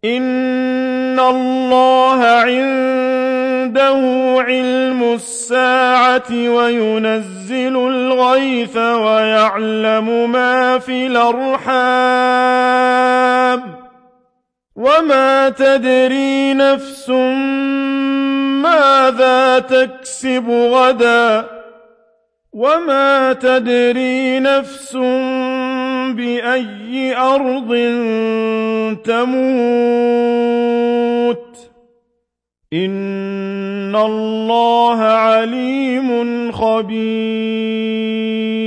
إِنَّ اللَّهَ عِندَهُ عِلْمُ السَّاعَةِ وَيُنَزِّلُ الْغَيْثَ وَيَعْلَمُ مَا فِي الْأَرْحَامِ ۖ وَمَا تَدْرِي نَفْسٌ مَّاذَا تَكْسِبُ غَدًا، وَمَا تَدْرِي نَفْسٌ بِأَيِّ أَرْضٍ تَمُوتُ ۚ إِنَّ اللَّهَ عَلِيمٌ خَبِيرٌ